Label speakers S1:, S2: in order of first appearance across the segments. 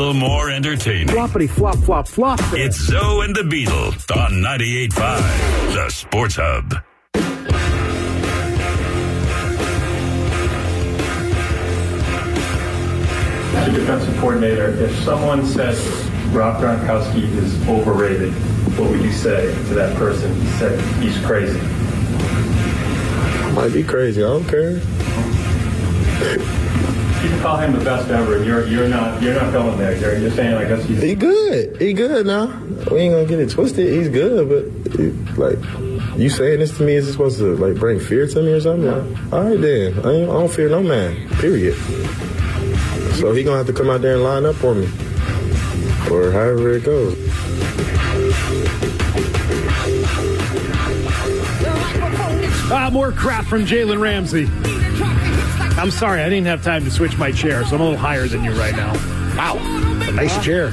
S1: little more entertaining.
S2: Floppity flop flop flop.
S1: It's Zoe and the Beatles on 98.5, the Sports Hub.
S3: As a defensive coordinator, if someone says Rob Gronkowski is overrated, what would you say to that person? He said he's crazy.
S4: Might be crazy. I don't care.
S3: You can call him the best ever, and you're not going there. You're saying, I guess
S4: He good. He good now. We ain't gonna get it twisted. He's good, but you saying this to me, is it supposed to bring fear to me or something? Yeah. All right then. I don't fear no man. Period. So he gonna have to come out there and line up for me, or however it goes.
S2: More crap from Jalen Ramsey. I'm sorry, I didn't have time to switch my chair, so I'm a little higher than you right now.
S5: Wow, a nice chair.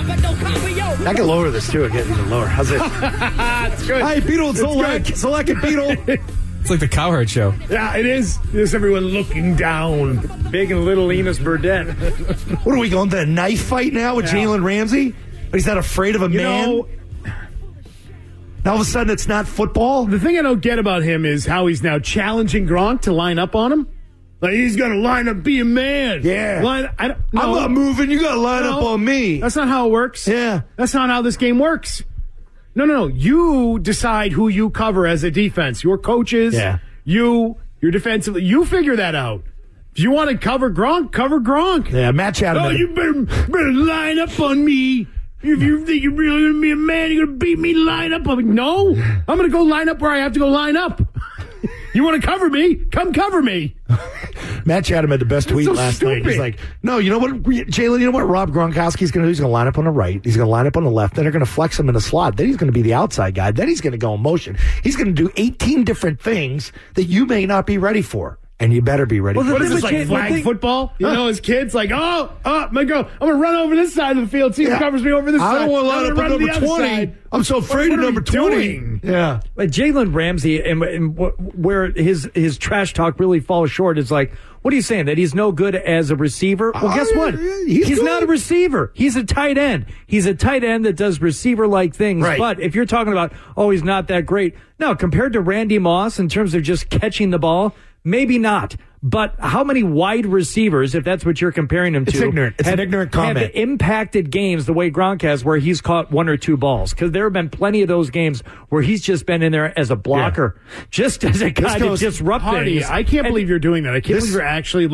S5: I can lower this too. I get even lower. How's it?
S2: It's good.
S5: Hi, Beetle. Select it, Beetle.
S6: It's like the Cowherd Show.
S2: Yeah, it is. There's everyone looking down. Big and little Enos Burdett.
S5: What are we going to a knife fight now with Jalen Ramsey? He's not afraid of a man. Now all of a sudden it's not football?
S2: The thing I don't get about him is how he's now challenging Gronk to line up on him. Like, he's going to line up, be a man.
S5: Yeah.
S2: I'm
S5: not moving. You got to line up on me.
S2: That's not how it works.
S5: Yeah.
S2: That's not how this game works. No. You decide who you cover as a defense. Your coaches, your defensively. You figure that out. If you want to cover Gronk.
S5: Yeah, Matt Chatham.
S2: Oh, you better line up on me. If you think you're really going to be a man, you're going to beat me, line up on me. No, I'm going to go line up where I have to go line up. You want to cover me? Come cover me.
S5: Matt Chatham had the best tweet last night. He's like, no, you know what, Jalen, you know what Rob Gronkowski's going to do? He's going to line up on the right. He's going to line up on the left. Then they're going to flex him in the slot. Then he's going to be the outside guy. Then he's going to go in motion. He's going to do 18 different things that you may not be ready for. And you better be ready.
S2: What is this, like flag football? You know, as kids, like, I'm going to run over this side of the field, see who covers me over this side.
S5: I don't want to line up on number 20. I'm so afraid of number 20. Yeah.
S7: But Jalen Ramsey, and where his trash talk really falls short is like, what are you saying? That he's no good as a receiver? Well, guess what? He's not a receiver. He's a tight end. He's a tight end that does receiver-like things.
S5: Right.
S7: But if you're talking about, he's not that great. No, compared to Randy Moss in terms of just catching the ball, maybe not. But how many wide receivers, if that's what you're comparing him to,
S5: it's ignorant. It's an ignorant comment.
S7: Have impacted games the way Gronk has, where he's caught one or two balls? Because there have been plenty of those games where he's just been in there as a blocker, just as a guy to disrupt things.
S2: I can't believe you're doing that. I can't believe you're actually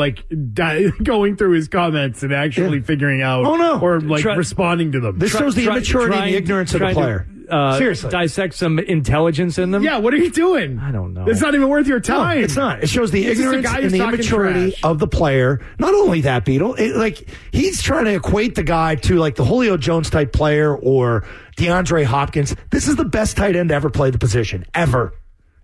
S2: going through his comments and actually figuring out or responding to them.
S5: This shows the immaturity and the ignorance of the player.
S7: Seriously. Dissect some intelligence in them?
S2: Yeah, what are you doing?
S7: I don't know.
S2: It's not even worth your time.
S5: No, it's not. It shows the ignorance and the immaturity of the player. Not only that, Beetle, he's trying to equate the guy to like the Julio Jones type player or DeAndre Hopkins. This is the best tight end to ever play the position. Ever.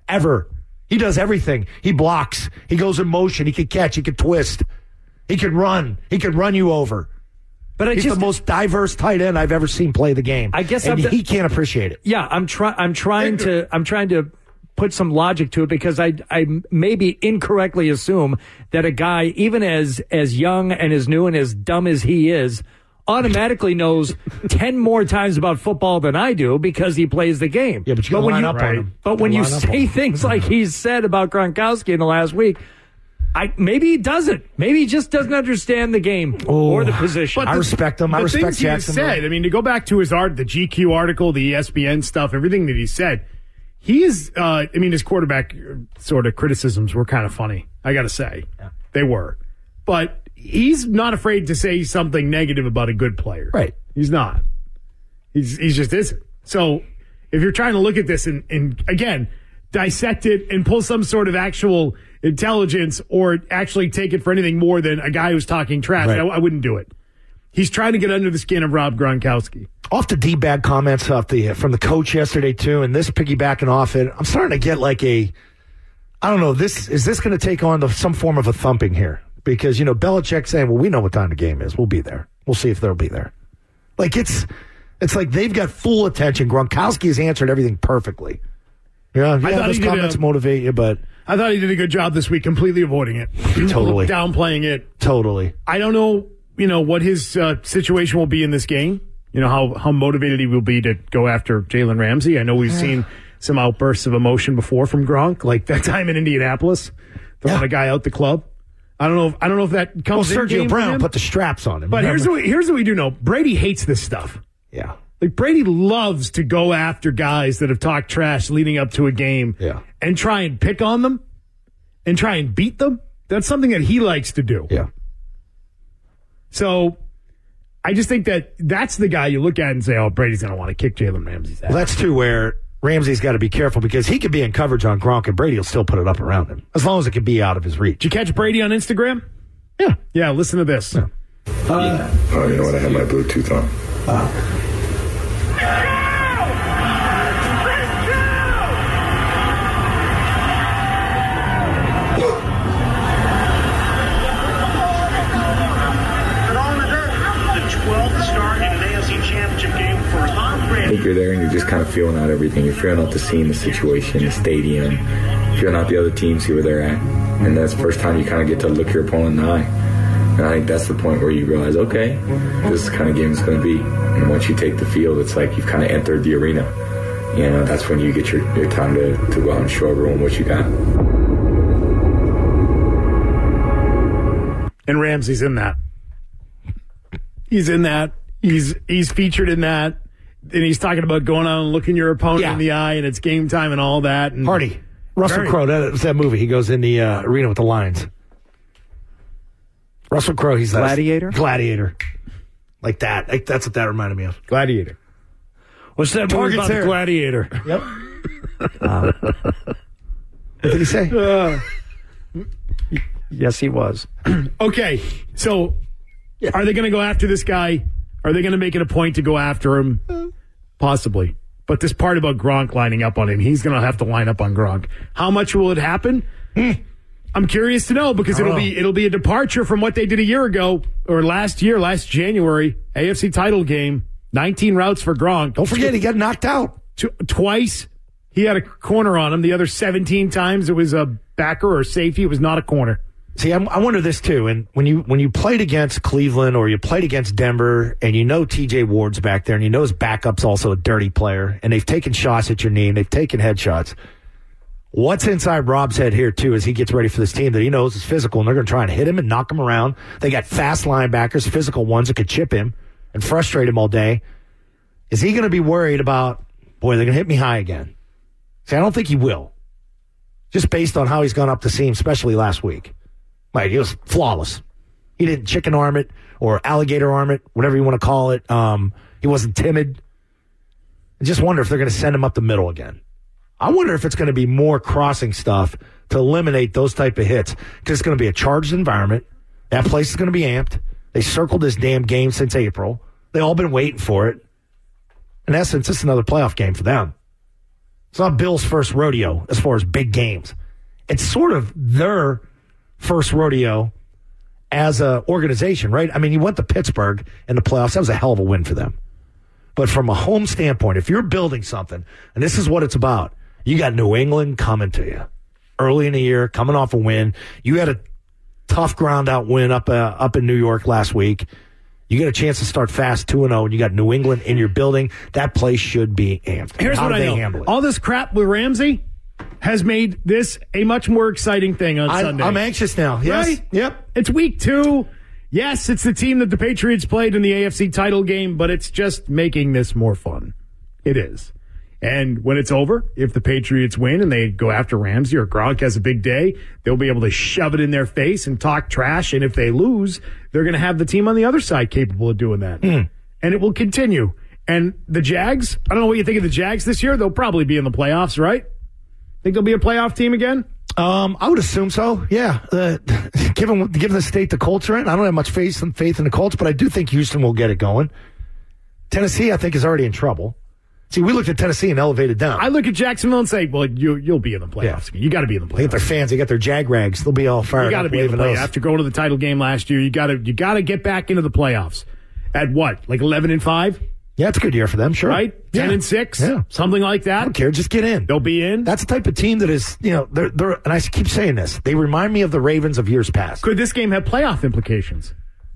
S5: He does everything. He blocks. He goes in motion. He can catch. He can twist. He can run. He can run you over. But he's the most diverse tight end I've ever seen play the game.
S7: I guess
S5: he can't appreciate it.
S7: Yeah, I'm trying to put some logic to it because I maybe incorrectly assume that a guy, even as young and as new and as dumb as he is, automatically knows 10 more times about football than I do because he plays the game.
S5: Yeah, but you line up on him.
S7: But when you say things like he's said about Gronkowski in the last week, maybe he doesn't. Maybe he just doesn't understand the game or the position.
S5: I respect him. I respect Jackson.
S2: Said, to go back to his the GQ article, the ESPN stuff, everything that he said, he is, his quarterback sort of criticisms were kind of funny. I got to say. Yeah. They were. But he's not afraid to say something negative about a good player.
S5: Right.
S2: He's not. He's just isn't. So if you're trying to look at this and again, dissect it and pull some sort of actual intelligence or actually take it for anything more than a guy who's talking trash, right. I wouldn't do it. He's trying to get under the skin of Rob Gronkowski.
S5: Off the D-bag comments from the coach yesterday, too, and this piggybacking off it, I'm starting to get like I don't know, is this going to take on some form of a thumping here? Because, Belichick saying, well, we know what time the game is. We'll be there. We'll see if they'll be there. Like, it's like they've got full attention. Gronkowski has answered everything perfectly. Those comments motivate you, but
S2: I thought he did a good job this week completely avoiding it.
S5: Totally.
S2: Downplaying it.
S5: Totally.
S2: I don't know what his situation will be in this game. How motivated he will be to go after Jalen Ramsey. I know we've seen some outbursts of emotion before from Gronk, like that time in Indianapolis, throwing a guy out the club. I don't know if that comes.
S5: Well, Sergio Brown put the straps on him.
S2: But here's what we do know: Brady hates this stuff.
S5: Yeah,
S2: like Brady loves to go after guys that have talked trash leading up to a game, and try and pick on them, and try and beat them. That's something that he likes to do.
S5: Yeah.
S2: So I just think that's the guy you look at and say, "Oh, Brady's going to want to kick Jalen Ramsey's ass."
S5: Well, that's too where Ramsey's got to be careful because he could be in coverage on Gronk and Brady will still put it up around him as long as it can be out of his reach.
S2: Did you catch Brady on Instagram?
S5: Yeah.
S2: Yeah, listen to this.
S5: Yeah.
S4: You know what? I had my Bluetooth on. I think you're there and you're just kind of feeling out everything. You're feeling out the scene, the situation, the stadium, feeling out the other teams, see where they're at. And that's the first time you kind of get to look your opponent in the eye. And I think that's the point where you realize, okay, this is the kind of game it's going to be. And once you take the field, it's like you've kind of entered the arena. That's when you get your time to go out and show everyone what you got.
S2: And Ramsey's in that. He's in that. He's featured in that. And he's talking about going out and looking your opponent in the eye, and it's game time and all that. And
S5: Hardy. Russell Crowe, that's that movie. He goes in the arena with the lions. Russell Crowe, he's that.
S7: Gladiator?
S5: Gladiator. Like that. That's what that reminded me of.
S2: Gladiator. What's that movie about the Gladiator?
S5: Yep. What did he say?
S7: Yes, he was.
S2: Okay, so are they going to go after this guy? Are they going to make it a point to go after him? Possibly. But this part about Gronk lining up on him, he's going to have to line up on Gronk. How much will it happen? I'm curious to know because it'll be a departure from what they did a year ago or last January, AFC title game, 19 routes for Gronk.
S5: Don't forget he got knocked out.
S2: Twice he had a corner on him. The other 17 times it was a backer or safety. It was not a corner.
S5: See, I wonder this too. And when you played against Cleveland or you played against Denver, and TJ Ward's back there, and his backup's also a dirty player, and they've taken shots at your knee, and they've taken headshots. What's inside Rob's head here too, as he gets ready for this team that he knows is physical, and they're going to try and hit him and knock him around. They got fast linebackers, physical ones that could chip him and frustrate him all day. Is he going to be worried about, boy, they're going to hit me high again? See, I don't think he will. Just based on how he's gone up the seam, especially last week. Like, he was flawless. He didn't chicken arm it or alligator arm it, whatever you want to call it. He wasn't timid. I just wonder if they're going to send him up the middle again. I wonder if it's going to be more crossing stuff to eliminate those type of hits because it's going to be a charged environment. That place is going to be amped. They circled this damn game since April. They all been waiting for it. In essence, it's another playoff game for them. It's not Bill's first rodeo as far as big games. It's sort of their first rodeo as an organization, right? I mean, you went to Pittsburgh in the playoffs. That was a hell of a win for them. But from a home standpoint, if you're building something, and this is what it's about, you got New England coming to you early in the year, coming off a win. You had a tough ground-out win up in New York last week. You get a chance to start fast 2-0, and you got New England in your building. That place should be amped.
S2: Here's what I know.
S5: Handle it?
S2: All this crap with Ramsey has made this a much more exciting thing on Sunday.
S5: I'm anxious now. Yes.
S2: Right?
S5: Yep.
S2: It's week 2. Yes, it's the team that the Patriots played in the AFC title game, but it's just making this more fun. It is. And when it's over, if the Patriots win and they go after Ramsey or Gronk has a big day, they'll be able to shove it in their face and talk trash. And if they lose, they're going to have the team on the other side capable of doing that. And it will continue. And the Jags, I don't know what you think of the Jags this year. They'll probably be in the playoffs, right? Think they'll be a playoff team again?
S5: I would assume so. Yeah. Given the state the Colts are in, I don't have much faith in the Colts, but I do think Houston will get it going. Tennessee, I think, is already in trouble. See, we looked at Tennessee and elevated down.
S2: I look at Jacksonville and say, well, you'll be in the playoffs. Yeah. You got to be in the playoffs.
S5: They got their fans. They got their Jag rags. They'll be all fired up.
S2: You got to be in the playoffs. After going to the title game last year, you got to get back into the playoffs. At what? Like 11-5?
S5: Yeah, it's a good year for them, sure.
S2: Right? 10-6? Yeah. Something like that?
S5: I don't care. Just get in.
S2: They'll be in.
S5: That's the type of team that is, they're and I keep saying this, they remind me of the Ravens of years past.
S2: Could this game have playoff implications?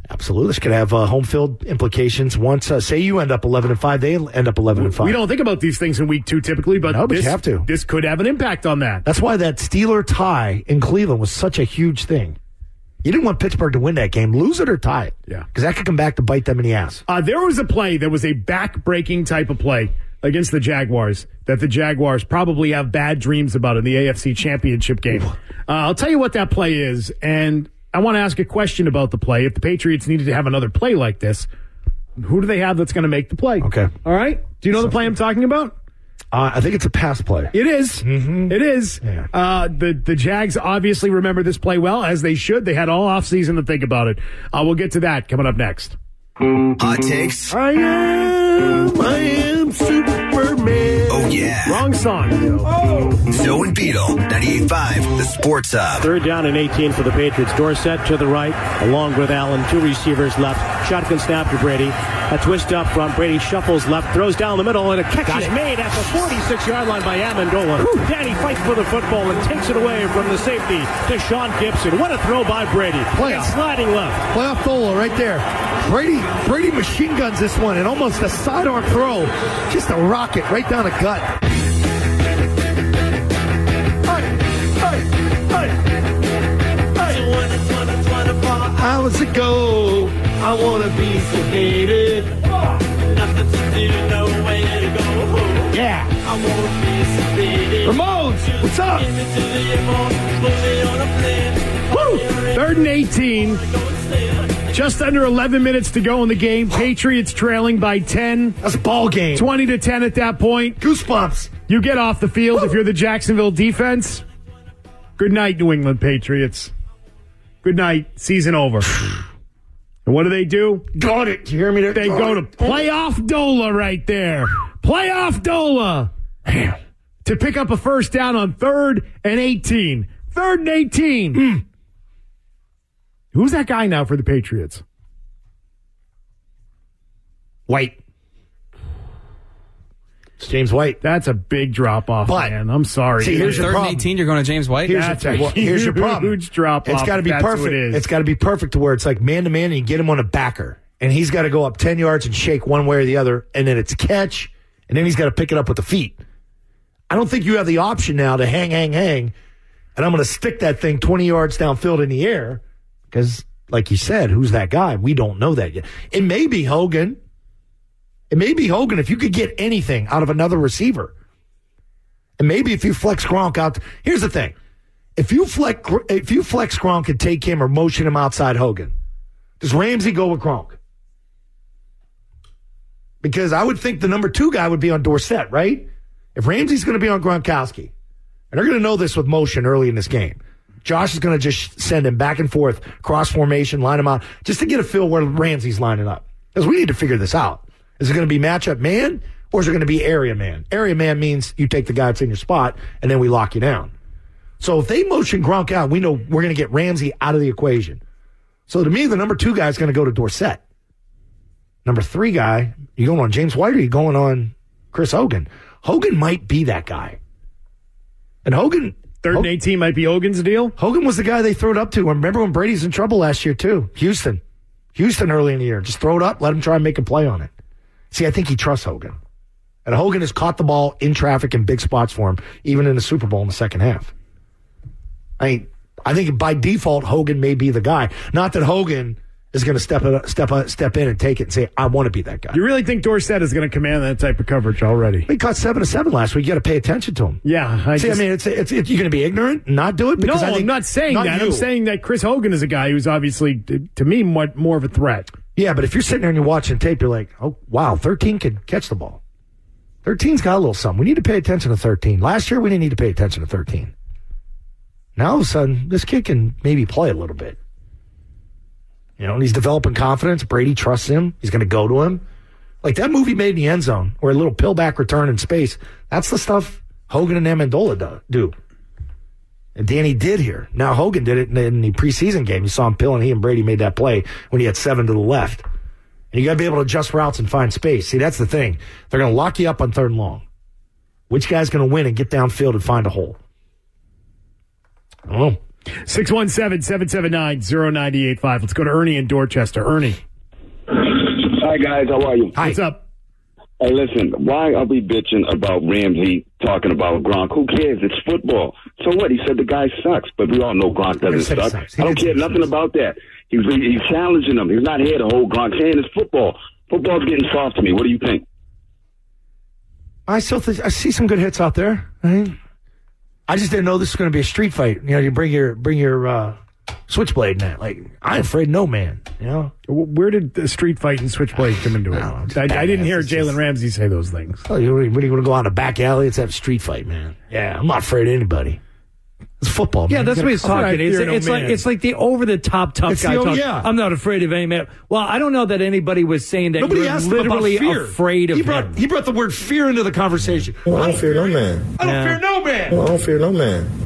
S5: Absolutely. This could have home field implications. Once, say you end up 11-5, they end up 11-5.
S2: We don't think about these things in week 2 typically, but,
S5: you have to.
S2: This could have an impact on that.
S5: That's why that Steeler tie in Cleveland was such a huge thing. You didn't want Pittsburgh to win that game. Lose it or tie it.
S2: Yeah.
S5: Because that could come back to bite them in the ass.
S2: There was a play that was a back-breaking type of play against the Jaguars that the Jaguars probably have bad dreams about in the AFC Championship game. I'll tell you what that play is, and I want to ask a question about the play. If the Patriots needed to have another play like this, who do they have that's going to make the play?
S5: Okay.
S2: All right? Do you know the play I'm talking about?
S5: I think it's a pass play.
S2: It is. Mm-hmm. It is. Yeah. The Jags obviously remember this play well, as they should. They had all offseason to think about it. We'll get to that coming up next.
S8: Hot takes.
S5: I am Superman.
S8: Oh, yeah.
S2: Wrong song.
S8: Zoe and Beetle, 98.5, the Sports Hub.
S9: 3rd down and 18 for the Patriots. Dorsett to the right, along with Allen. 2 receivers left. Shotgun snap to Brady. A twist up front. Brady shuffles left, throws down the middle, and a catch is made at the 46-yard line by Amendola. Danny fights for the football and takes it away from the safety to Sean Gibson. What a throw by Brady.
S5: Playoff.
S9: Sliding left.
S5: Playoff Dola right there. Brady machine guns this one, and almost a sidearm throw. Just a rocket right down the gut. Hours ago, I want to be sedated. Nothing to do, nowhere to go. Yeah. I want to be sedated. Ramones, what's up?
S2: Woo! 3rd and 18. Just under 11 minutes to go in the game. Patriots trailing by 10.
S5: That's a ball game.
S2: 20-10 at that point.
S5: Goosebumps.
S2: You get off the field if you're the Jacksonville defense. Good night, New England Patriots. Good night. Season over. And what do?
S5: Got it. Did you hear me there?
S2: They go to playoff Dola right there. Playoff Dola.
S5: Damn.
S2: To pick up a first down on 3rd and 18. 3rd and 18. Who's that guy now for the Patriots?
S5: White. It's James White.
S2: That's a big drop-off, man. I'm sorry.
S5: See, here's your
S6: 3rd and
S5: problem.
S6: 18, you're going to James White?
S5: Here's your problem.
S2: Huge drop-off.
S5: It's got to be perfect. It's got to be perfect to where it's like man-to-man and you get him on a backer. And he's got to go up 10 yards and shake one way or the other. And then it's catch. And then he's got to pick it up with the feet. I don't think you have the option now to hang. And I'm going to stick that thing 20 yards downfield in the air. Because, like you said, who's that guy? We don't know that yet. It may be Hogan. If you could get anything out of another receiver. And maybe if you flex Gronk out. Here's the thing. If you flex Gronk and take him or motion him outside Hogan, does Ramsey go with Gronk? Because I would think the number 2 guy would be on Dorsett, right? If Ramsey's going to be on Gronkowski, and they're going to know this with motion early in this game, Josh is going to just send him back and forth, cross formation, line him out, just to get a feel where Ramsey's lining up. Because we need to figure this out. Is it going to be matchup man, or is it going to be area man? Area man means you take the guy that's in your spot, and then we lock you down. So if they motion Gronk out, we know we're going to get Ramsey out of the equation. So to me, the number 2 guy is going to go to Dorsett. Number 3 guy, you going on James White or you going on Chris Hogan? Hogan might be that guy. And Hogan...
S2: 3rd and 18 might be Hogan's deal?
S5: Hogan was the guy they threw it up to. Remember when Brady's in trouble last year, too? Houston early in the year. Just throw it up, let him try and make a play on it. See, I think he trusts Hogan. And Hogan has caught the ball in traffic in big spots for him, even in the Super Bowl in the second half. I think by default, Hogan may be the guy. Not that Hogan is going to step in and take it and say, I want to be that guy.
S2: You really think Dorsett is going to command that type of coverage already?
S5: He caught 7-7 last week. You got to pay attention to him.
S2: Yeah.
S5: You're going to be ignorant and not do it?
S2: Because I'm not saying that. I'm saying that Chris Hogan is a guy who's obviously, to me, more of a threat.
S5: Yeah, but if you're sitting there and you're watching tape, you're like, oh, wow, 13 could catch the ball. 13's got a little something. We need to pay attention to 13. Last year, we didn't need to pay attention to 13. Now, all of a sudden, this kid can maybe play a little bit. You know, and he's developing confidence. Brady trusts him. He's going to go to him. Like that movie Made in the End Zone, or a little pillback return in space. That's the stuff Hogan and Amendola do. And Danny did here. Now Hogan did it in the preseason game. You saw him pill, and he and Brady made that play when he had 7 to the left. And you got to be able to adjust routes and find space. See, that's the thing. They're going to lock you up on 3rd and long. Which guy's going to win and get downfield and find a hole? I don't know.
S2: 617-779-0985. Let's go to Ernie in Dorchester. Ernie.
S10: Hi, guys. How are you?
S2: Hi. What's up?
S10: Hey, listen, why are we bitching about Ramsey talking about Gronk? Who cares? It's football. So what? He said the guy sucks, but we all know Gronk doesn't suck. I don't care nothing about that. He's challenging him. He's not here to hold Gronk. Saying it's football. Football's getting soft to me. What do you think?
S5: I see some good hits out there. I just didn't know this was going to be a street fight. You know, you bring your switchblade in that. Like, I ain't afraid of no man. You know,
S2: where did the street fight and switchblade come into it? I didn't hear Jalen Ramsey say those things.
S5: Oh, you want to go on a back alley? Let's have a street fight, man. Yeah, I'm not afraid of anybody. It's football, man.
S7: Yeah, that's what he's talking. It's like the over-the-top tough guy talk.
S5: Yeah.
S7: I'm not afraid of any man. Well, I don't know that anybody was saying that you're literally afraid of him.
S5: He brought the word fear into the conversation.
S4: Well, I don't fear no man.
S5: I don't fear no man.
S4: Well, I don't fear no man.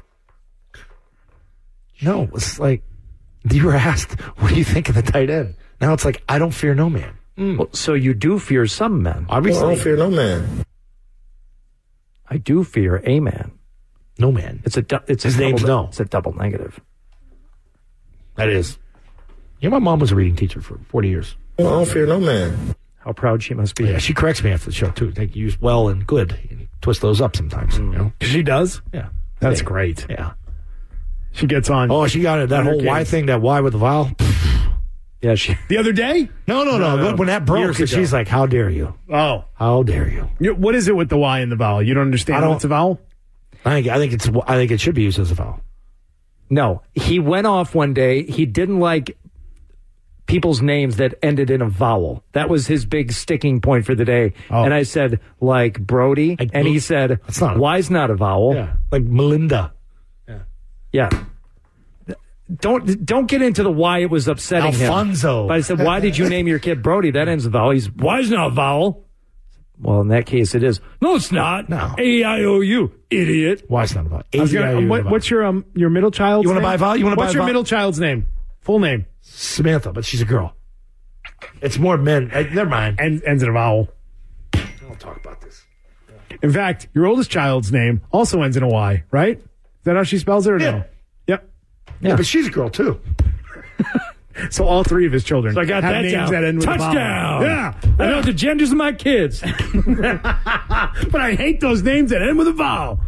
S5: No, it's like you were asked, what do you think of the tight end? Now it's like, I don't fear no man.
S7: Well, so you do fear some men.
S5: Obviously.
S4: Well, I don't fear no man.
S7: I do fear a man.
S5: No man.
S7: His
S5: name's No.
S7: It's a double negative.
S5: That is. Yeah, my mom was a reading teacher for 40 years.
S4: Well, I don't fear no man.
S7: How proud she must be.
S5: Yeah, she corrects me after the show, too. They use well and good. You twist those up sometimes. You know?
S2: She does?
S5: Yeah.
S2: That's great.
S5: Yeah.
S2: She gets on.
S5: Oh, she got it. That whole Y thing, that Y with the vowel.
S7: Yeah, she.
S2: The other day?
S5: No. When that broke, she's like, how dare you?
S2: Oh.
S5: How dare you?
S2: What is it with the Y and the vowel? You don't understand what's a vowel?
S5: I think it should be used as a vowel.
S7: No, he went off one day. He didn't like people's names that ended in a vowel. That was his big sticking point for the day. Oh. And I said, like Brody, and he said, Y's not a vowel.
S5: Yeah, like Melinda.
S7: Yeah. Don't get into the why it was upsetting
S5: Alfonso.
S7: him. But I said, why did you name your kid Brody? That ends a vowel. Y's not a vowel. Well, in that case, it is. No, it's not.
S5: No.
S7: A-I-O-U, idiot.
S5: Why's not about?
S2: What's your middle child's name?
S5: You want to buy a vowel?
S2: What's your middle child's name? Full name?
S5: Samantha, but she's a girl. It's more men. Never mind.
S2: Ends in a vowel.
S5: Don't talk about this.
S2: In fact, your oldest child's name also ends in a Y, right? Is that how she spells it or no? Yep.
S5: Yeah, but she's a girl, too.
S2: So all three of his children
S7: so I got
S2: have
S7: that
S2: names
S7: down.
S2: that end with
S7: Touchdown.
S2: Yeah.
S7: I know the genders of my kids.
S2: But I hate those names that end with a vowel.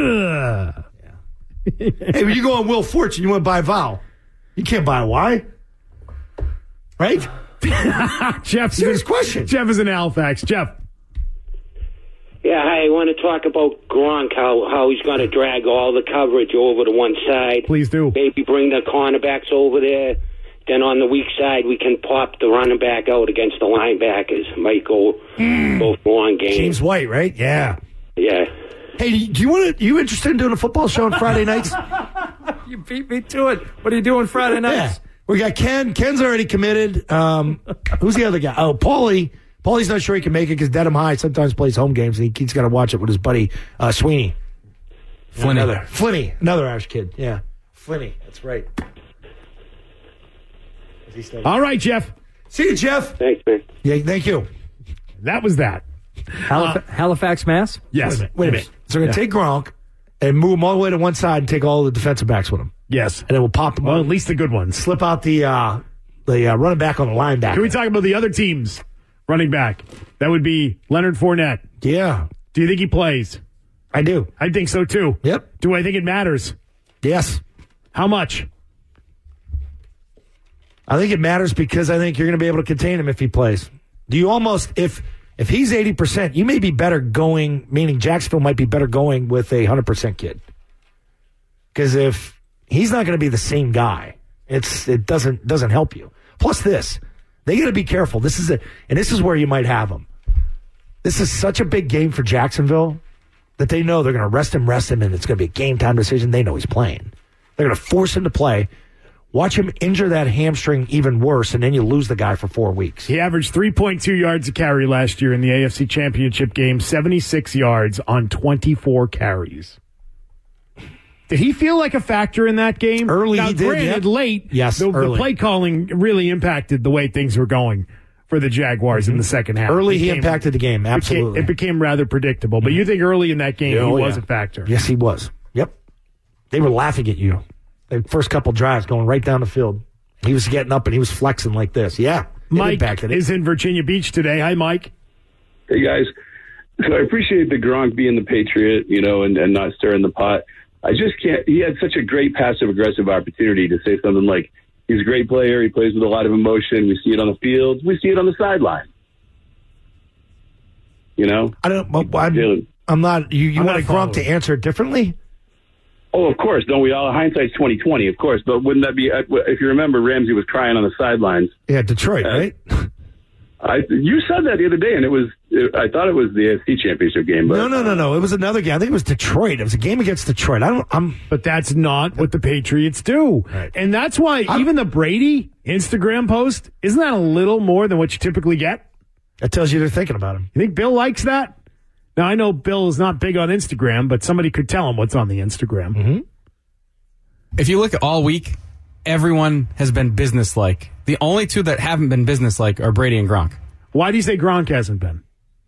S5: Hey, when you go on Wheel of Fortune, you want to buy a vowel. You can't buy a Y. Right?
S2: Serious question. Jeff is in Halifax. Jeff.
S11: Yeah, hi. I want to talk about Gronk, how he's going to drag all the coverage over to one side.
S2: Please do.
S11: Maybe bring the cornerbacks over there. Then on the weak side, we can pop the running back out against the linebackers. Might go both long games.
S5: James White, right? Yeah.
S11: Yeah.
S5: Hey, you interested in doing a football show on Friday nights?
S7: You beat me to it. What are you doing Friday nights?
S5: Yeah. We got Ken. Ken's already committed. Who's the other guy? Oh, Paulie. Paulie's not sure he can make it because Dedham High sometimes plays home games, and he's got to watch it with his buddy Sweeney.
S6: Flinney.
S5: Another Irish kid. Yeah. Flinney. That's right.
S2: All right, Jeff.
S5: See you, Jeff.
S11: Thanks, man.
S5: Yeah, thank you.
S2: That was that.
S7: Halifax, Mass?
S2: Yes.
S5: Wait a minute. So we're going to take Gronk and move him all the way to one side and take all the defensive backs with him.
S2: Yes.
S5: And then we'll pop them
S2: Well, at least the good ones.
S5: Slip out the running back on the linebacker.
S2: Can we talk about the other team's running back? That would be Leonard Fournette.
S5: Yeah.
S2: Do you think he plays?
S5: I do.
S2: I think so, too.
S5: Yep.
S2: Do I think it matters?
S5: Yes.
S2: How much?
S5: I think it matters because I think you're going to be able to contain him if he plays. Do you almost, if he's 80%, you may be better going, meaning Jacksonville might be better going with a 100% kid. Because if he's not going to be the same guy, it doesn't help you. Plus this, they got to be careful. This is where you might have him. This is such a big game for Jacksonville that they know they're going to rest him, and it's going to be a game time decision. They know he's playing. They're going to force him to play. Watch him injure that hamstring even worse, and then you lose the guy for 4 weeks.
S2: He averaged 3.2 yards a carry last year in the AFC Championship game, 76 yards on 24 carries. Did he feel like a factor in that game?
S5: Early,
S2: now,
S5: he did.
S2: Granted, late,
S5: yes,
S2: the play calling really impacted the way things were going for the Jaguars in the second half.
S5: Early, he impacted the game, absolutely.
S2: It became rather predictable. But you think early in that game he was a factor?
S5: Yes, he was. Yep. They were laughing at you. The first couple drives going right down the field. He was getting up and he was flexing like this. Yeah.
S2: Mike is in Virginia Beach today. Hi, Mike.
S12: Hey, guys. So I appreciate the Gronk being the Patriot, and not stirring the pot. I just can't. He had such a great passive-aggressive opportunity to say something like, he's a great player. He plays with a lot of emotion. We see it on the field. We see it on the sideline.
S5: I don't. I'm not. You want Gronk to answer it differently?
S12: Oh, of course. Don't we all? Hindsight's 20/20, of course. But wouldn't that be? If you remember, Ramsey was crying on the sidelines.
S5: Yeah, Detroit, right?
S12: You said that the other day, and I thought it was the AFC Championship game. But
S5: No. It was another game. I think it was Detroit. It was a game against Detroit.
S2: But that's not what the Patriots do. Right. And that's why even the Brady Instagram post, isn't that a little more than what you typically get?
S5: That tells you they're thinking about him.
S2: You think Bill likes that? Now, I know Bill is not big on Instagram, but somebody could tell him what's on the Instagram.
S6: Mm-hmm. If you look at all week, everyone has been businesslike. The only two that haven't been businesslike are Brady and Gronk.
S2: Why do you say Gronk hasn't been?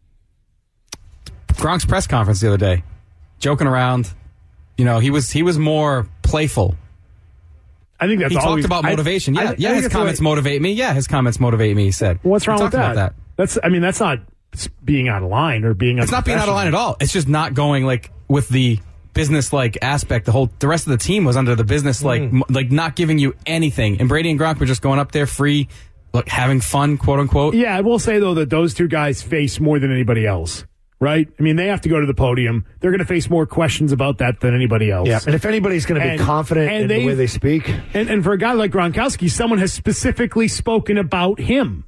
S6: Gronk's press conference the other day, joking around. He was more playful.
S2: I think that's
S6: he talked about motivation. His comments motivate me. Yeah, his comments motivate me. He said,
S2: "What's wrong with that?" That's not being out of line or being.
S6: It's not being out of line at all. It's just not going with the business-like aspect. The rest of the team was under the business-like, not giving you anything. And Brady and Gronk were just going up there free, having fun, quote unquote.
S2: Yeah, I will say though that those two guys face more than anybody else. Right? I mean, they have to go to the podium. They're going to face more questions about that than anybody else.
S5: Yeah, and if anybody's going to be confident in the way they speak.
S2: And for a guy like Gronkowski, someone has specifically spoken about him.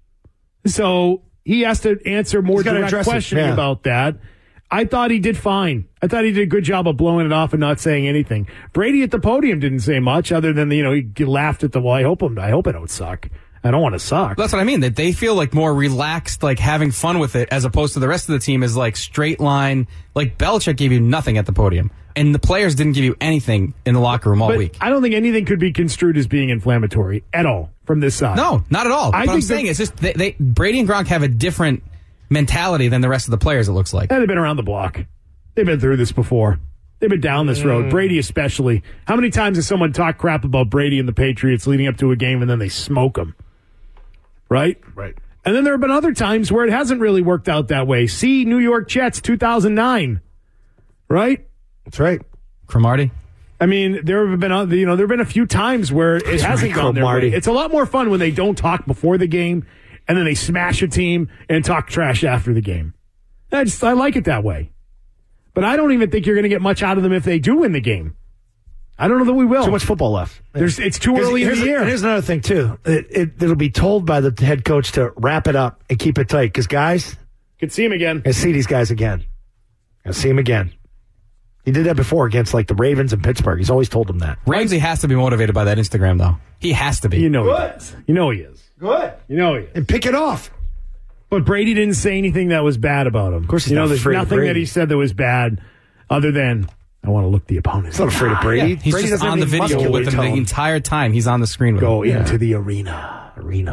S2: So he has to answer more direct questioning about that. I thought he did fine. I thought he did a good job of blowing it off and not saying anything. Brady at the podium didn't say much other than, he laughed at I hope I don't suck. I don't want to suck.
S6: That's what I mean. That they feel more relaxed, having fun with it, as opposed to the rest of the team is straight line. Belichick gave you nothing at the podium, and the players didn't give you anything in the locker room all week.
S2: I don't think anything could be construed as being inflammatory at all from this side.
S6: No, not at all. What I'm saying is just Brady and Gronk have a different mentality than the rest of the players, it looks like.
S2: And they've been around the block. They've been through this before. They've been down this road. Brady especially. How many times has someone talked crap about Brady and the Patriots leading up to a game and then they smoke them? Right?
S5: Right.
S2: And then there have been other times where it hasn't really worked out that way. See New York Jets 2009. Right?
S5: That's right.
S6: Cromartie.
S2: I mean, there have been a few times where it hasn't gone their way. It's a lot more fun when they don't talk before the game and then they smash a team and talk trash after the game. I like it that way. But I don't even think you're going to get much out of them if they do win the game. I don't know that we will.
S5: Too much football left.
S2: It's too early in the year.
S5: Here's another thing, too. It'll be told by the head coach to wrap it up and keep it tight. Because, guys...
S2: Could see him again.
S5: I see these guys again. I see him again. He did that before against, the Ravens and Pittsburgh. He's always told them that.
S6: Ramsey has to be motivated by that Instagram, though. He has to be.
S2: He is. He is.
S5: Good.
S2: He is.
S5: And pick it off.
S2: But Brady didn't say anything that was bad about him.
S5: Of course he's not
S2: there's
S5: afraid
S2: nothing
S5: of Brady.
S2: that he said that was bad other than... I want to look the opponent.
S5: He's not afraid of Brady.
S6: Yeah, he's
S5: Brady
S6: just on the video with him the entire time. He's on the screen with
S2: him. Into the
S5: arena.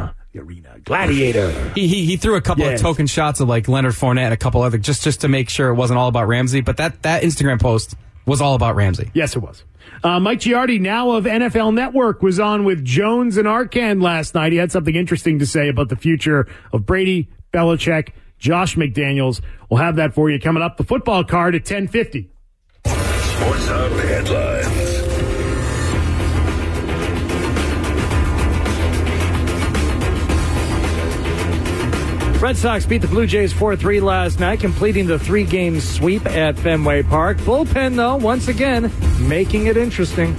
S5: Gladiator.
S6: He threw a couple of token shots of Leonard Fournette and a couple other just to make sure it wasn't all about Ramsey. But that Instagram post was all about Ramsey.
S2: Yes, it was. Mike Giardi, now of NFL Network, was on with Jones and Arcand last night. He had something interesting to say about the future of Brady, Belichick, Josh McDaniels. We'll have that for you coming up. The football card at 10:50.
S1: Sports Hub headlines.
S7: Red Sox beat the Blue Jays 4-3 last night, completing the 3-game sweep at Fenway Park. Bullpen, though, once again, making it interesting.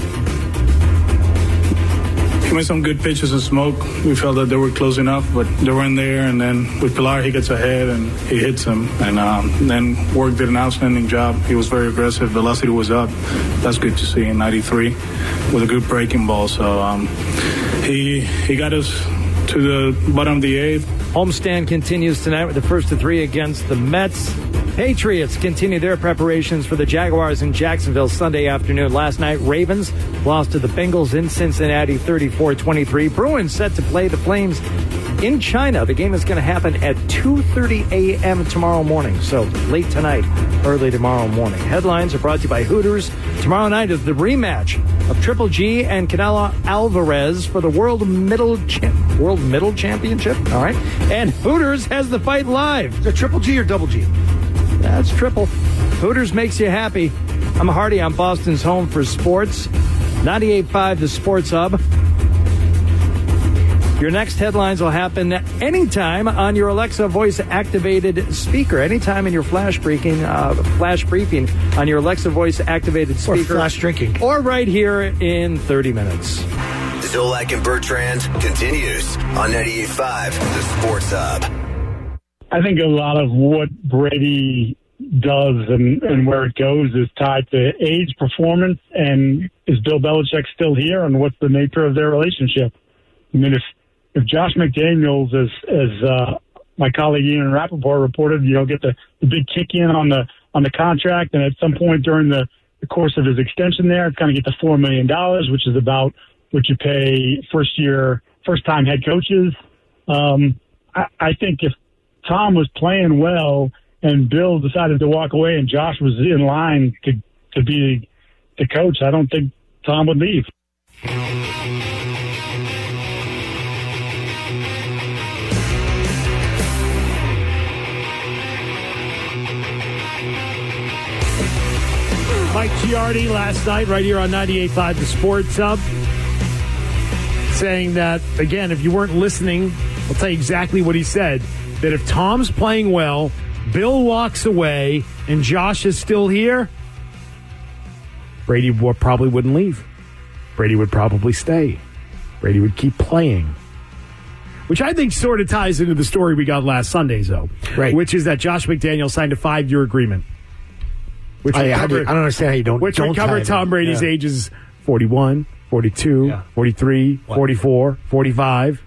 S13: Came in some good pitches of Smoke. We felt that they were close enough, but they weren't there. And then with Pilar, he gets ahead and he hits him. And then Work did an outstanding job. He was very aggressive. Velocity was up. That's good to see in 93 with a good breaking ball. So he got us to the bottom of the 8th.
S7: Homestand continues tonight with the first of 3 against the Mets. Patriots continue their preparations for the Jaguars in Jacksonville Sunday afternoon. Last night, Ravens lost to the Bengals in Cincinnati 34-23. Bruins set to play the Flames in China. The game is going to happen at 2:30 a.m. tomorrow morning. So late tonight, early tomorrow morning. Headlines are brought to you by Hooters. Tomorrow night is the rematch of Triple G and Canelo Alvarez for the World Middle Championship. All right. And Hooters has the fight live.
S5: Is it Triple G or Double G?
S7: That's triple. Hooters makes you happy. I'm Hardy on Boston's home for sports. 98.5 The Sports Hub. Your next headlines will happen anytime on your Alexa voice-activated speaker. Anytime in your flash briefing on your Alexa voice-activated speaker.
S5: Or flash drinking.
S7: Or right here in 30 minutes.
S8: Zolak and Bertrand continues on 98.5 The Sports Hub.
S14: I think a lot of what Brady does and where it goes is tied to age, performance, and is Bill Belichick still here, and what's the nature of their relationship? I mean, if Josh McDaniels, as my colleague Ian Rappaport reported, get the big kick in on the contract, and at some point during the course of his extension there, kind of get the $4 million, which is about what you pay first-time head coaches. I think if Tom was playing well and Bill decided to walk away and Josh was in line to be the coach, I don't think Tom would leave.
S2: Mike Giardi last night right here on 98.5 The Sports Hub saying that, again, if you weren't listening, I'll tell you exactly what he said, that if Tom's playing well, Bill walks away, and Josh is still here, Brady probably wouldn't leave. Brady would probably stay. Brady would keep playing. Which I think sort of ties into the story we got last Sunday, though.
S5: Right.
S2: Which is that Josh McDaniels signed a 5-year agreement. Which
S5: I don't understand how you don't.
S2: Which would cover Tom Brady's ages 41, 42, 43, 44, 45.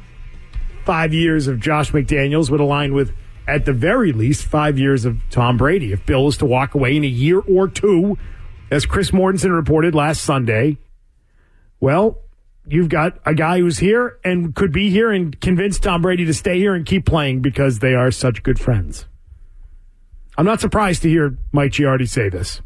S2: 5 years of Josh McDaniels would align with, at the very least, 5 years of Tom Brady. If Bill is to walk away in a year or two, as Chris Mortensen reported last Sunday, well, you've got a guy who's here and could be here and convince Tom Brady to stay here and keep playing because they are such good friends. I'm not surprised to hear Mike Giardi say this.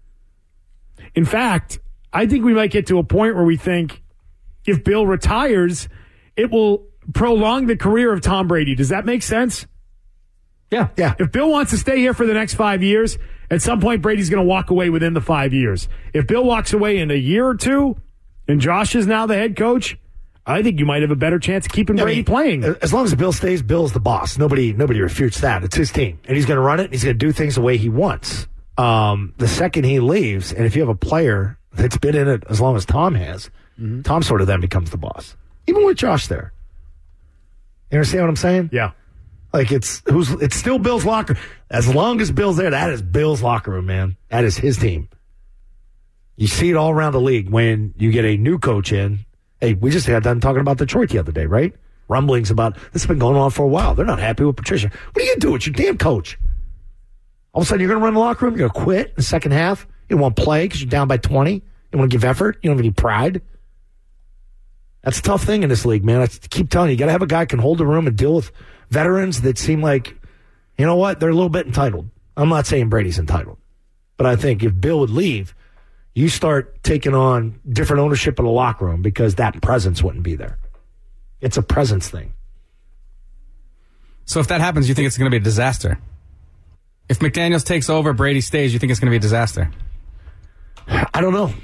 S2: In fact, I think we might get to a point where we think if Bill retires, it will prolong the career of Tom Brady. Does that make sense?
S7: Yeah.
S2: If Bill wants to stay here for the next 5 years, at some point Brady's going to walk away within the 5 years. If Bill walks away in a year or two and Josh is now the head coach, I think you might have a better chance of keeping Brady playing.
S5: As long as Bill stays, Bill's the boss. Nobody refutes that. It's his team. And he's going to run it, and he's going to do things the way he wants. The second he leaves, and if you have a player that's been in it as long as Tom has, Tom sort of then becomes the boss. Even with Josh there. You understand what I'm saying?
S2: Yeah.
S5: Like it's still Bill's locker room. As long as Bill's there, that is Bill's locker room, man. That is his team. You see it all around the league when you get a new coach in. Hey, we just got done talking about Detroit the other day, right? Rumblings about this has been going on for a while. They're not happy with Patricia. What are you going to do? It's your damn coach. All of a sudden, you're going to run the locker room. You're going to quit in the second half. You don't want to play because you're down by 20. You don't want to give effort. You don't have any pride. That's a tough thing in this league, man. I keep telling you, you got to have a guy who can hold the room and deal with veterans that seem like, you know what, they're a little bit entitled. I'm not saying Brady's entitled. But I think if Bill would leave, you start taking on different ownership in the locker room because that presence wouldn't be there. It's a presence thing.
S6: So if that happens, you think it's going to be a disaster? If McDaniels takes over, Brady stays, you think it's going to be a disaster?
S5: I don't know.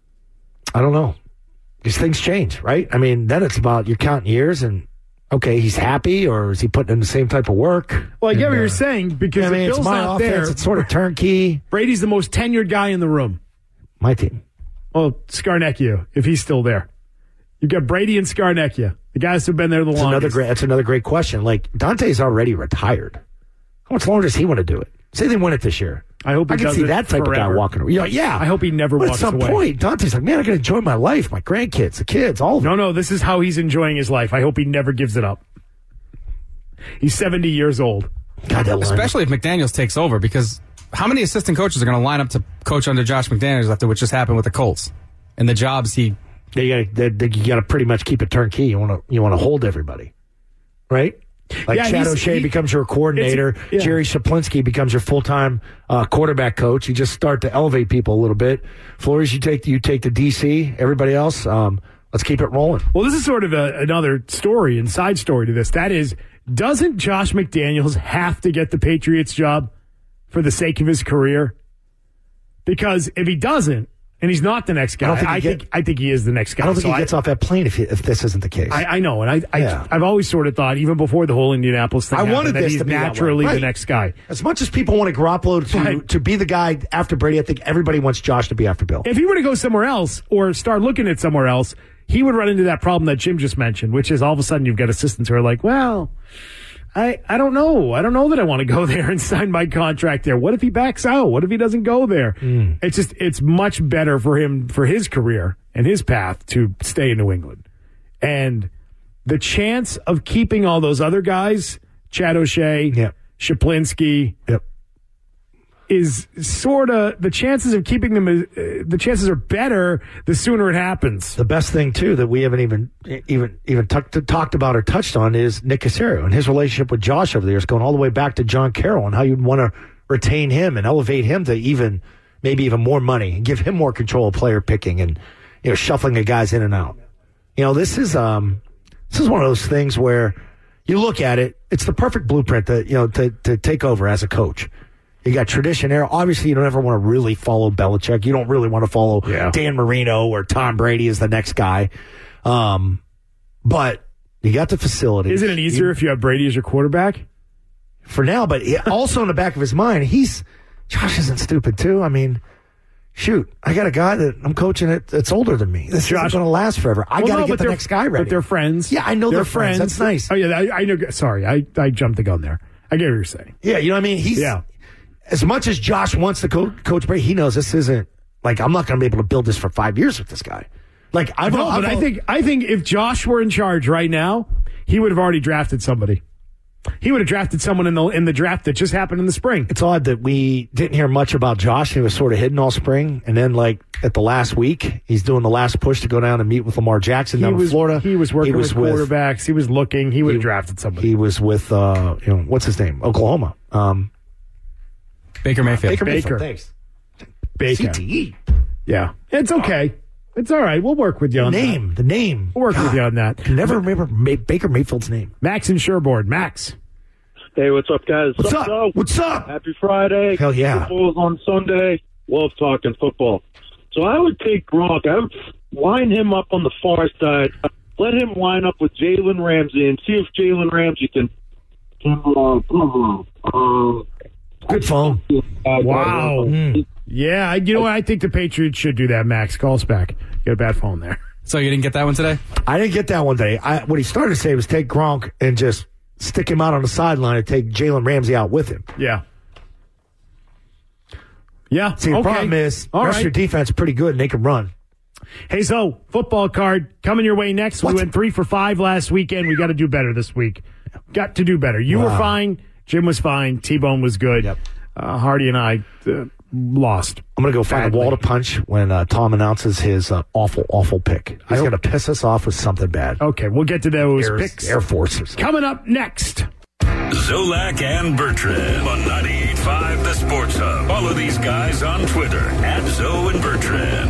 S5: These things change, right? I mean, then it's about you're counting years and, okay, he's happy or is he putting in the same type of work?
S2: Well, I get what you're saying because if Bill's
S5: it's my
S2: not
S5: offense,
S2: there,
S5: it's sort of turnkey.
S2: Brady's the most tenured guy in the room.
S5: My team.
S2: Well, Scarnecchia, if he's still there. You've got Brady and Scarnecchia, the guys who've been there the longest.
S5: That's another great question. Like, Dante's already retired. How much longer does he want to do it? Say they win it this year.
S2: I hope he
S5: can see that type
S2: forever.
S5: of guy walking away. Yeah.
S2: I hope he never walks away.
S5: At some point, Dante's like, man, I got to enjoy my life, my grandkids, the kids, all of them.
S2: No, this is how he's enjoying his life. I hope he never gives it up. He's 70 years old.
S5: God,
S6: especially if McDaniels takes over, because how many assistant coaches are going to line up to coach under Josh McDaniels after what just happened with the Colts and the jobs he?
S5: You got to pretty much keep it turnkey. You want to hold everybody, right? Like Chad O'Shea becomes your coordinator. Jerry Shaplinski becomes your full-time quarterback coach. You just start to elevate people a little bit. Flores, you take the DC. Everybody else, let's keep it rolling.
S2: Well, this is sort of another story and side story to this. That is, doesn't Josh McDaniels have to get the Patriots job for the sake of his career? Because if he doesn't, and he's not the next guy, I think he is the next guy.
S5: I don't think he gets off that plane if this isn't the case.
S2: I know, and I've always sort of thought, even before the whole Indianapolis thing, that he's naturally the next guy.
S5: As much as people want Garoppolo to be the guy after Brady, I think everybody wants Josh to be after Bill.
S2: If he were to go somewhere else or start looking at somewhere else, he would run into that problem that Jim just mentioned, which is all of a sudden you've got assistants who are like, well, I don't know. I don't know that I want to go there and sign my contract there. What if he backs out? What if he doesn't go there? It's much better for him, for his career and his path, to stay in New England. And the chance of keeping all those other guys, Chad O'Shea, Shaplinski, is sort of, the chances of keeping them, the chances are better the sooner it happens.
S5: The best thing, too, that we haven't even talked about or touched on is Nick Caserio and his relationship with Josh over the years, going all the way back to John Carroll, and how you'd want to retain him and elevate him to maybe even more money and give him more control of player picking and, shuffling the guys in and out. This is one of those things where you look at it, it's the perfect blueprint to take over as a coach. You got tradition there. Obviously, you don't ever want to really follow Belichick. You don't really want to follow Dan Marino or Tom Brady as the next guy. But you got the facility.
S2: Isn't it easier if you have Brady as your quarterback?
S5: For now, but also in the back of his mind, Josh isn't stupid, too. I mean, shoot, I got a guy that I'm coaching that's older than me. This isn't going to last forever. I got to get the next guy ready.
S2: But they're friends.
S5: Yeah, I know they're friends. That's nice.
S2: Oh, yeah, I know. Sorry, I jumped the gun there. I get what you're saying.
S5: Yeah, you know what I mean? As much as Josh wants to coach Brady, he knows this isn't, I'm not going to be able to build this for 5 years with this guy.
S2: I think if Josh were in charge right now, he would have already drafted somebody. He would have drafted someone in the draft that just happened in the spring.
S5: It's odd that we didn't hear much about Josh. He was sort of hidden all spring, and then at the last week, he's doing the last push to go down and meet with Lamar Jackson down in Florida.
S2: He was working with quarterbacks. He was looking. He would have drafted somebody.
S5: He was with what's his name? Oklahoma.
S6: Baker Mayfield.
S2: Baker.
S5: Thanks.
S2: Baker.
S5: CTE.
S2: Yeah. It's okay. It's all right. We'll work with you on that.
S5: The name.
S2: We'll work with you on that.
S5: Can never remember Baker Mayfield's name.
S2: Max and Sherboard. Max.
S15: Hey, what's up, guys?
S5: What's up? What's up?
S15: Happy Friday.
S5: Hell yeah.
S15: Football's on Sunday. Love talking football. So I would take Gronk. I would line him up on the far side. Let him line up with Jalen Ramsey and see if Jalen Ramsey can
S5: good phone.
S2: Wow. Yeah, I think the Patriots should do that, Max. Call us back. You got a bad phone there.
S6: So you didn't get that one today?
S5: I didn't get that one today. What he started to say was take Gronk and just stick him out on the sideline and take Jalen Ramsey out with him.
S2: Yeah. Yeah.
S5: See, the problem is, the rest of your defense is pretty good and they can run.
S2: Hey, so, football card coming your way next. We went 3 for 5 last weekend. We got to do better this week. Got to do better. You were fine. Jim was fine. T-Bone was good.
S5: Yep.
S2: Hardy and I lost.
S5: I'm going to go find a wall to punch when Tom announces his awful pick. He's going to piss us off with something bad.
S2: Okay, we'll get to those picks.
S5: Air Force.
S2: Coming up next.
S1: Zolak and Bertrand on 98.5 The Sports Hub. Follow these guys on Twitter at Zo and Bertrand.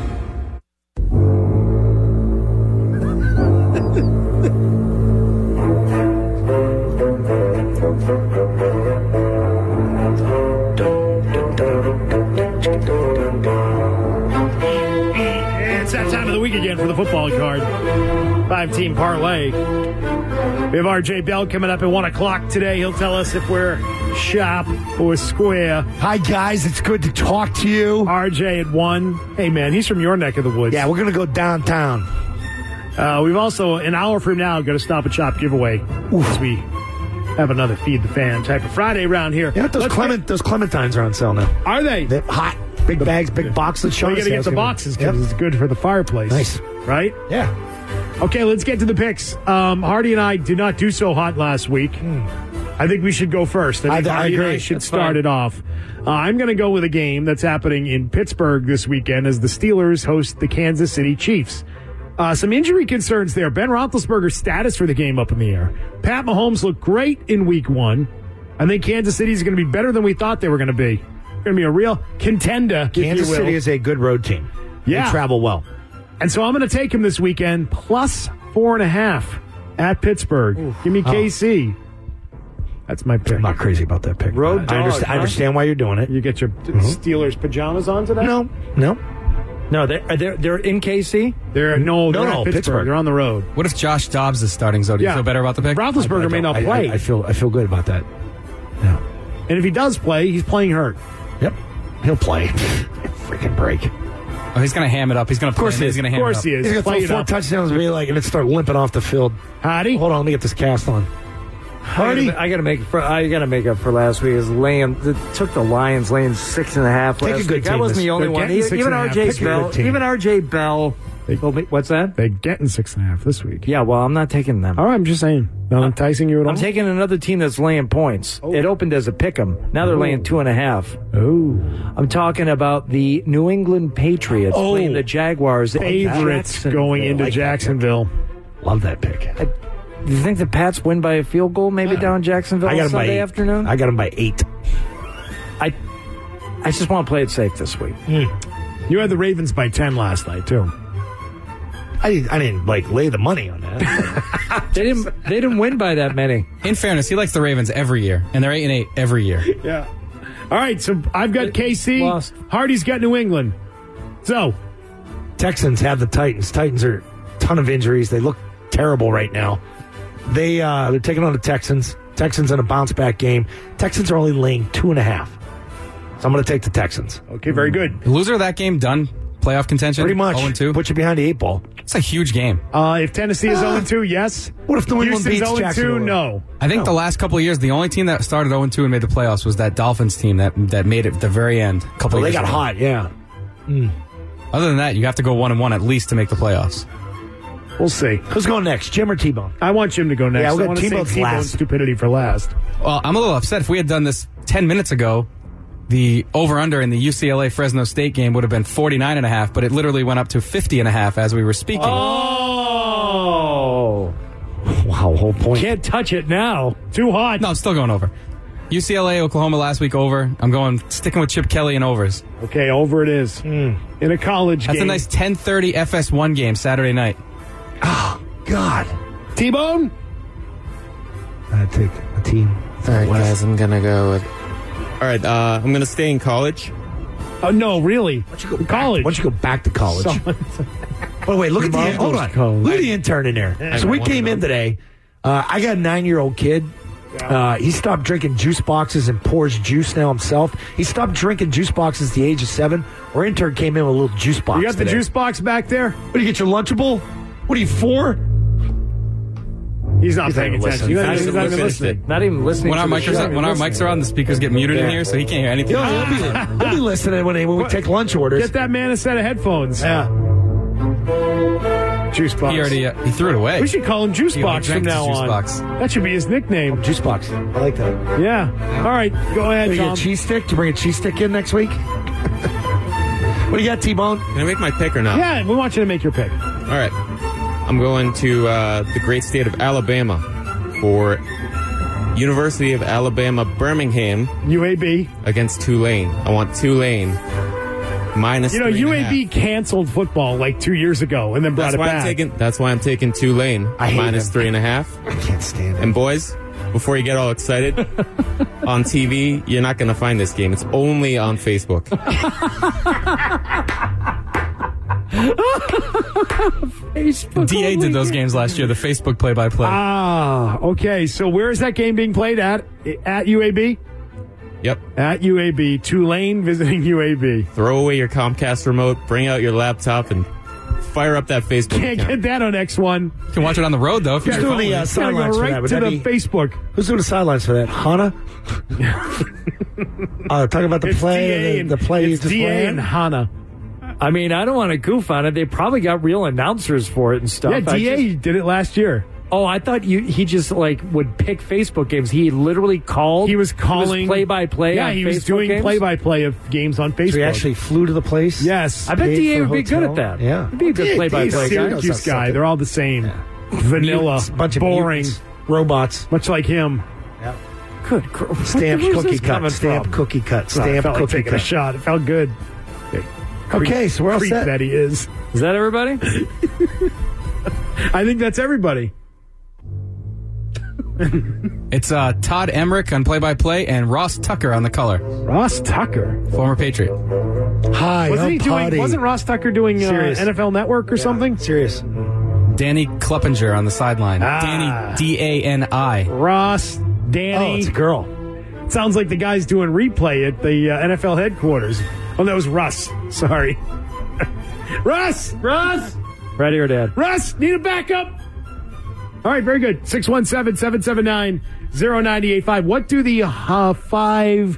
S2: It's that time of the week again for the football card. 5-team parlay. We have RJ Bell coming up at 1 o'clock today. He'll tell us if we're sharp or square.
S5: Hi, guys. It's good to talk to you.
S2: RJ at 1. Hey, man, he's from your neck of the woods.
S5: Yeah, we're going to go downtown.
S2: We've also, an hour from now, got a Stop and Shop giveaway as we have another Feed the Fan type of Friday around here.
S5: Yeah, those clementines are on sale now.
S2: Are they?
S5: They're hot. Big bags, big boxes.
S2: Well, you got to get the boxes because it's good for the fireplace.
S5: Nice.
S2: Right?
S5: Yeah.
S2: Okay, let's get to the picks. Hardy and I did not do so hot last week. I think we should go first. I
S5: agree.
S2: I should start it off. I'm going to go with a game that's happening in Pittsburgh this weekend as the Steelers host the Kansas City Chiefs. Some injury concerns there. Ben Roethlisberger's status for the game up in the air. Pat Mahomes looked great in week 1. I think Kansas City is going to be better than we thought they were going to be. Going to be a real contender.
S5: Kansas City is a good road team.
S2: Yeah.
S5: They travel well.
S2: And so I'm going to take him this weekend plus 4.5 at Pittsburgh. Ooh. Give me KC. That's my pick.
S5: I'm not crazy about that pick.
S7: Road
S5: I understand why you're doing it.
S2: You get your Steelers pajamas on today?
S5: No.
S7: No, they're in KC?
S2: They're at Pittsburgh. They're on the road.
S6: What if Josh Dobbs is starting, so do you feel better about the pick?
S2: Roethlisberger may not play.
S5: I feel good about that. Yeah.
S2: And if he does play, he's playing hurt.
S5: Yep. He'll play. Freaking break.
S6: Oh, he's going to ham it up. He's going to play. He's going to ham it up.
S2: Of course he is.
S5: He's going to throw 4 touchdowns and then start limping off the field.
S2: Howdy.
S5: Hold on, let me get this cast on.
S7: Hardy, I got to make up for last week. It took the Lions laying 6.5 last week. That wasn't the only one. Even RJ Bell. What's that?
S2: They're getting 6.5 this week.
S7: Yeah, well, I'm not taking them.
S2: All right, I'm just saying. Not enticing you at all?
S7: I'm taking another team that's laying points. Oh. It opened as a pick'em. Now they're laying 2.5.
S2: Oh.
S7: I'm talking about the New England Patriots playing the Jaguars.
S2: Favorites going into Jacksonville.
S5: Love that pick.
S7: Do you think the Pats win by a field goal maybe down in Jacksonville on Sunday afternoon?
S5: I got them by 8.
S7: I just want to play it safe this week.
S2: You had the Ravens by 10 last night, too.
S5: I didn't lay the money on that.
S7: They didn't win by that many.
S6: In fairness, he likes the Ravens every year, and they're 8-8 every year.
S2: Yeah. All right, so I've got KC. Lost. Hardy's got New England. So
S5: Texans have the Titans. Titans are a ton of injuries. They look terrible right now. They're taking on the Texans. Texans in a bounce back game. Texans are only laying 2.5. So I'm going to take the Texans.
S2: Okay, very good.
S6: The loser of that game done. Playoff contention?
S5: Pretty much.
S6: 0-2.
S5: Put you behind the 8 ball.
S6: It's a huge game.
S2: If Tennessee is 0-2, yes.
S5: What if New England beats Jacksonville?
S2: 0-2, no.
S6: I think the last couple of years, the only team that started 0-2 and made the playoffs was that Dolphins team that made it at the very end. A couple of years
S5: they got
S6: ago.
S5: hot, yeah.
S6: Other than that, you have to go 1-1 at least to make the playoffs.
S2: We'll see.
S5: Who's going next, Jim or T-Bone?
S2: I want Jim to go next.
S5: Yeah,
S2: I want to save T-Bone's stupidity for last.
S6: Well, I'm a little upset. If we had done this 10 minutes ago, the over-under in the UCLA-Fresno State game would have been 49.5, but it literally went up to 50.5 as we were speaking.
S7: Oh!
S5: Wow, whole point.
S7: Can't touch it now.
S2: Too hot.
S6: No, I'm still going over. UCLA, Oklahoma last week over. I'm sticking with Chip Kelly and overs.
S2: Okay, over it is. In a college
S6: That's
S2: game.
S6: That's a nice 10:30 FS1 game Saturday night.
S5: Oh, God.
S2: T-Bone?
S5: I take a team.
S16: All right, guys, I'm going to go with... All right, I'm going to stay in college.
S2: Oh, no, really?
S5: Why don't you go
S2: college?
S5: Why don't you go back to college? Oh, wait, look at the... Hold on. Look at the intern in there. So we came in today. I got a 9-year-old kid. He stopped drinking juice boxes and pours juice now himself. He stopped drinking juice boxes at the age of 7. Our intern came in with a little juice box.
S2: You got the juice box back there?
S5: What, do you get your Lunchable? What are you, 4?
S2: He's not paying attention. He's not even listening.
S7: Not even listening.
S6: When our mics are on, the speakers get muted in here, so he can't hear anything.
S5: He'll be listening when we take lunch orders.
S2: Get that man a set of headphones.
S5: Yeah.
S2: Juice box.
S6: He threw it away.
S2: We should call him Juice Box from now on.
S6: Box.
S2: That should be his nickname.
S5: Juice Box. I like that.
S2: Yeah. All right. Go ahead,
S5: Tom. You get a cheese stick? To bring a cheese stick in next week? What do you got, T-Bone?
S16: Can I make my pick or not?
S2: Yeah, we want you to make your pick.
S16: All right. I'm going to the great state of Alabama for University of Alabama, Birmingham.
S2: UAB.
S16: Against Tulane. I want Tulane minus 3.5.
S2: UAB canceled football like 2 years ago and then brought it back.
S16: That's why I'm taking Tulane minus 3.5.
S5: I can't stand it.
S16: And boys, before you get all excited, on TV, you're not going to find this game. It's only on Facebook.
S7: Facebook
S6: DA did those games last year, the Facebook play-by-play.
S2: Ah, okay. So where is that game being played at? At UAB?
S16: Yep.
S2: At UAB. Tulane visiting UAB.
S16: Throw away your Comcast remote, bring out your laptop, and fire up that Facebook
S2: Can't
S16: account.
S2: get that on X1.
S6: You can watch it on the road, though.
S5: Who's doing the sidelines
S2: right
S5: for that?
S2: to the Facebook.
S5: Who's doing the sidelines for that? Hana? Talking about the play. The play
S2: it's DA and Hana.
S7: I mean, I don't want to goof on it. They probably got real announcers for it and stuff.
S2: Yeah, DA did it last year.
S7: Oh, I thought he just would pick Facebook games. He literally called.
S2: He was calling
S7: play-by-play.
S2: Yeah,
S7: on
S2: he was
S7: Facebook
S2: doing
S7: games?
S2: play-by-play of games on Facebook.
S5: So he actually flew to the place?
S2: Yes.
S7: I bet
S5: Paid
S7: DA
S5: for
S7: would be good
S5: hotel?
S7: at that.
S5: Yeah.
S7: He'd be a good play-by-play guy.
S2: Syracuse guy. They're all the same. Vanilla,
S5: Bunch of
S2: boring,
S5: mutants, robots.
S2: much like him.
S5: Yeah.
S7: Good.
S5: Stamp
S7: Where's
S5: cookie
S7: this
S5: cut.
S7: coming
S5: Stamp
S7: from?
S5: cookie cut.
S2: I
S5: Stamp
S2: felt like
S5: cookie
S2: taking
S5: cut.
S2: a shot. It felt good.
S5: Okay, so we're all
S2: Creep
S5: set.
S2: that he is.
S7: Is that everybody?
S2: I think that's everybody.
S6: It's Todd Emmerich on play-by-play and Ross Tucker on the color.
S2: Ross Tucker,
S6: former Patriot.
S5: Hi,
S2: Wasn't Ross Tucker doing NFL Network or something?
S5: Serious.
S6: Danny Kleppinger on the sideline. Danny D-A-N-I.
S2: Ross, Danny.
S5: Oh, it's a girl.
S2: Sounds like the guy's doing replay at the NFL headquarters. Oh, that was Russ. Sorry. Russ!
S7: Ready or dead?
S2: Russ, need a backup? All right, very good. 617-779-0985. What do the 5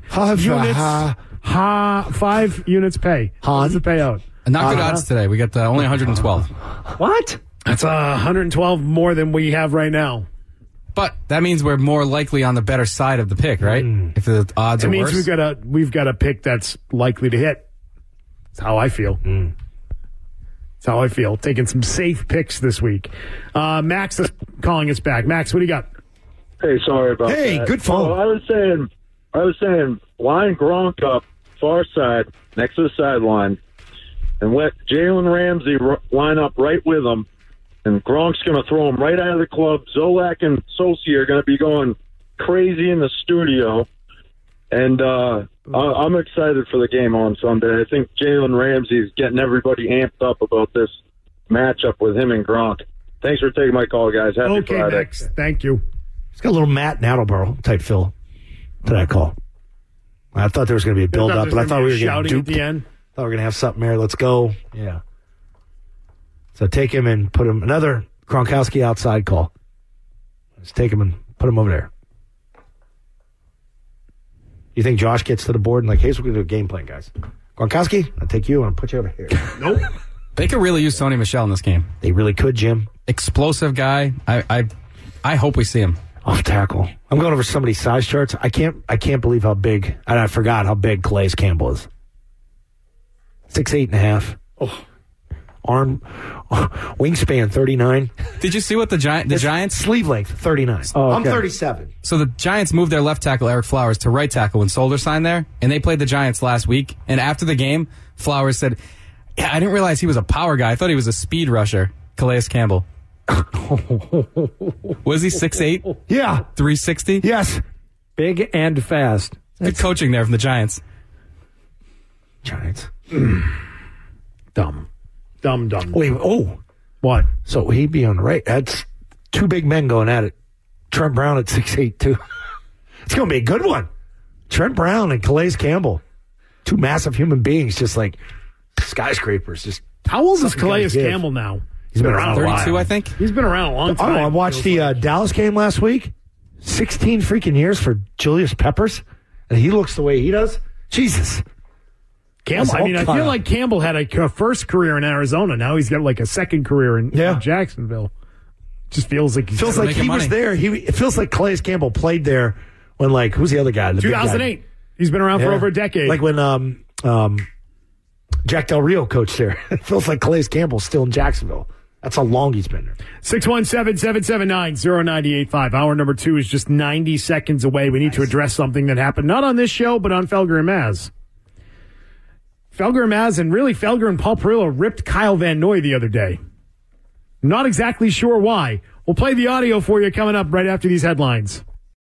S2: units pay? What's the payout?
S6: Not good odds today. We got only 112.
S7: What?
S2: That's 112 more than we have right now.
S6: But that means we're more likely on the better side of the pick, right? If the odds
S2: It
S6: are
S2: means
S6: worse.
S2: we've got a pick that's likely to hit. That's how I feel. That's how I feel. Taking some safe picks this week. Max is calling us back. Max, what do you got?
S15: Hey, sorry about that.
S5: Hey, good phone.
S15: So I was saying, line Gronk up far side next to the sideline, and let Jalen Ramsey line up right with him. And Gronk's going to throw him right out of the club. Zolak and Sosi are going to be going crazy in the studio. And I'm excited for the game on Sunday. I think Jalen Ramsey is getting everybody amped up about this matchup with him and Gronk. Thanks for taking my call, guys. Happy Friday.
S2: Max. Thank you.
S5: It's got a little Matt Nattleboro type feel to that call. I thought there was going to be a build-up, but I thought we were getting duped.
S2: At the end.
S5: Thought we were going to have something there. Let's go. Yeah. So take him and put him, another Gronkowski outside call. Let's take him and put him over there. You think Josh gets to the board and here's what we're going to do a game plan, guys. Gronkowski, I'll take you and I'll put you over here.
S2: Nope.
S6: They could really use Sony Michel in this game.
S5: They really could, Jim.
S6: Explosive guy. I hope we see him.
S5: Off tackle. I'm going over somebody's size charts. I can't believe how big, and I forgot how big Calais Campbell is. 6'8.5". Oh. Arm, wingspan 39.
S6: Did you see what the Giants
S5: sleeve length 39?
S7: Oh, okay.
S5: I'm 37.
S6: So the Giants moved their left tackle Eric Flowers to right tackle when Solder signed there, and they played the Giants last week. And after the game, Flowers said, "Yeah, I didn't realize he was a power guy. I thought he was a speed rusher." Calais Campbell. Was he 6'8"?
S5: Yeah.
S6: 360?
S5: Yes.
S7: Big and fast.
S6: Good coaching there from the Giants.
S5: Giants.
S2: Dumb.
S5: Wait,
S2: what?
S5: So he'd be on the right. That's two big men going at it. Trent Brown at 6'8", too. It's going to be a good one. Trent Brown and Calais Campbell. Two massive human beings, just like skyscrapers. Just
S2: how old is Calais Campbell now?
S5: He's been around
S6: 32, I think.
S2: He's been around a long time.
S5: I watched the Dallas game last week. 16 freaking years for Julius Peppers, and he looks the way he does. Jesus.
S2: Campbell, I feel like Campbell had a first career in Arizona. Now he's got a second career in Jacksonville. Just feels like
S5: he was there. It feels like Calais Campbell played there when who's the other guy? The
S2: 2008. He's been around for over a decade.
S5: Like when Jack Del Rio coached there. It feels like Calais Campbell's still in Jacksonville. That's how long he's been there.
S2: 617-779-0985. Hour number 2 is just 90 seconds away. We need to address something that happened not on this show, but on Felger and Maz. Felger and Maz, and really Felger and Paul Perillo ripped Kyle Van Noy the other day. Not exactly sure why. We'll play the audio for you coming up right after these headlines.